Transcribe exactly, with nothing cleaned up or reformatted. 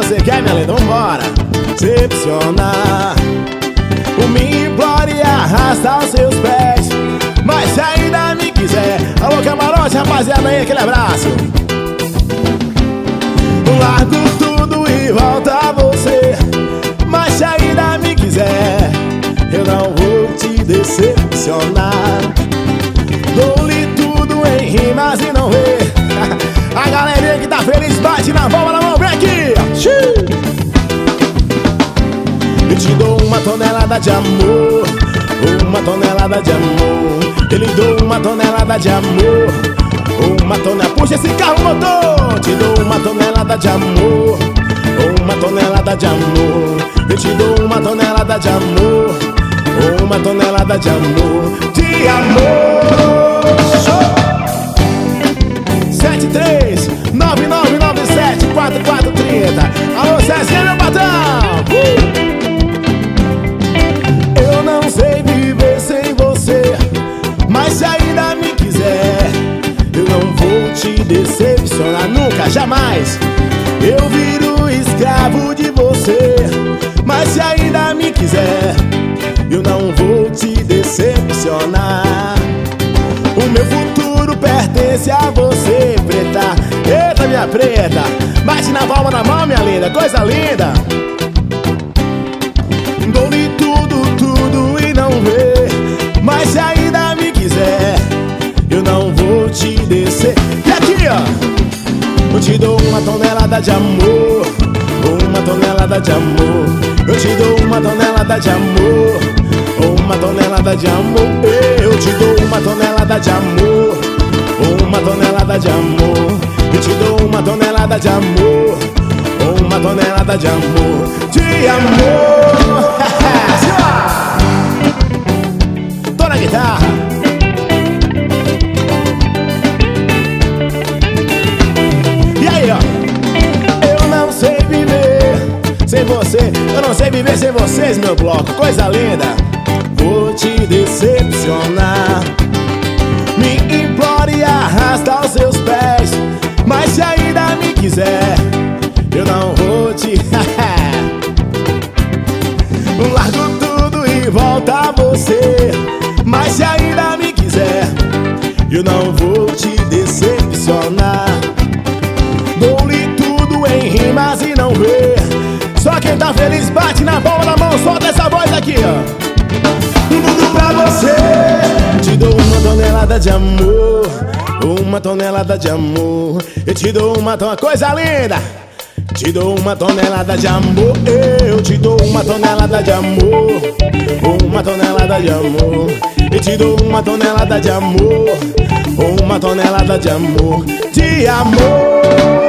Você quer, minha linda? Vambora! Decepcionar. Me implore e arrasta os seus pés, mas se ainda me quiser. Alô, camarote, rapaziada aí, aquele abraço. Largo tudo e volto a você, mas se ainda me quiser, eu não vou te decepcionar. Dou-lhe tudo em rimas e não vê. A galerinha que tá feliz bate na palma da mão, vem aqui. Eu te dou uma tonelada de amor, uma tonelada de amor. Eu lhe dou uma tonelada de amor, uma tonelada. Puxa esse carro motor. Te dou uma tonelada de amor, uma tonelada de amor. Eu te dou uma tonelada de amor, uma tonelada de amor. De amor. Sete três nove nove nove sete quatro quatro três zero. Alô, Cezinha, meu patrão. uh! Eu não sei viver sem você, mas se ainda me quiser, eu não vou te decepcionar nunca, jamais. Eu viro escravo de você, mas se ainda me quiser, eu não vou te decepcionar. O meu futuro pertence a você, preta. Eita, minha preta, bate na palma da mão, minha linda, coisa linda. Dou-lhe tudo, tudo e não vê, mas se ainda me quiser, eu não vou te descer. E aqui, ó, eu te dou uma tonelada de amor, uma tonelada de amor. Eu te dou uma tonelada de amor, uma tonelada de amor. Eu te dou uma tonelada de amor, uma tonelada de amor. Eu te dou uma tonelada de amor, uma tonelada de amor. De amor. Tô na guitarra. E aí, ó. Eu não sei viver sem você, eu não sei viver sem vocês, meu bloco, coisa linda. Vou te decepcionar. Me implore e arrasta os seus pés, mas se ainda me quiser, eu não vou te largo tudo e volto a você, mas se ainda me quiser, eu não vou te decepcionar. Dou-lhe tudo em rimas e não vê. Só quem tá feliz bate na palma da mão, solta essa voz aqui, ó. Tudo pra você. Te dou uma tonelada de amor, uma tonelada de amor. Eu te dou uma tonelada, coisa linda. Te dou uma tonelada de amor. Eu te dou uma tonelada de amor, uma tonelada de amor. Eu te dou uma tonelada de amor, uma tonelada de amor. De amor.